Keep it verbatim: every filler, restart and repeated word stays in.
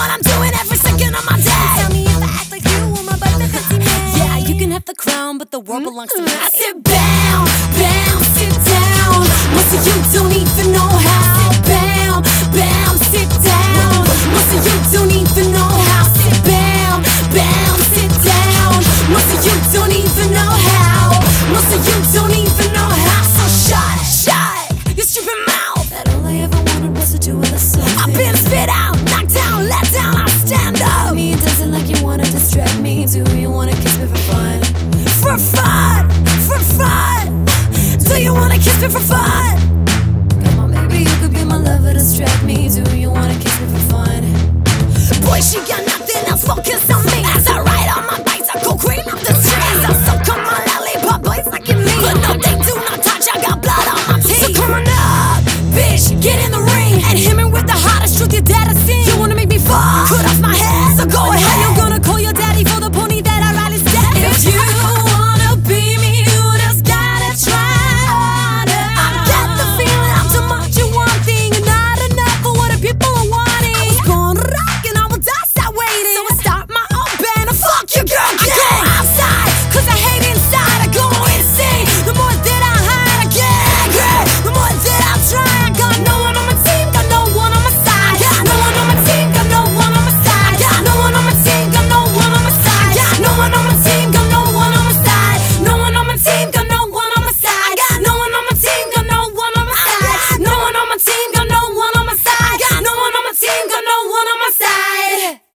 what I'm doing every second of my day. Tell me if I act like you want my butt, fancy man. Yeah, you can have the crown, but the world belongs to me. I said bow, bow, sit down. Most of you don't even know how. Bow, bow, sit down. Most of you don't even know how. Sit bow, bow, sit down. Most of you don't even know how. Most of you don't even know how. So shut it, shut it, your stupid mouth. That all I ever wanted was to do with a something. I've been spit out, knocked down, let down, I stand up. Me, it doesn't like you wanna distract me. Do you wanna kiss me for fun? For fun, for fun. Do you wanna kiss me for fun? Come on, maybe you could be my lover, distract me. Do you wanna kiss me for fun? Boy, she got nothing else, focus on me. As I ride on my bike, I go green up the trees. I suck on my lollipop, boys like me. But no, they do not touch, I got blood on my teeth. So come on up, bitch, get in the ring and hit me with the hottest truth your dad has seen.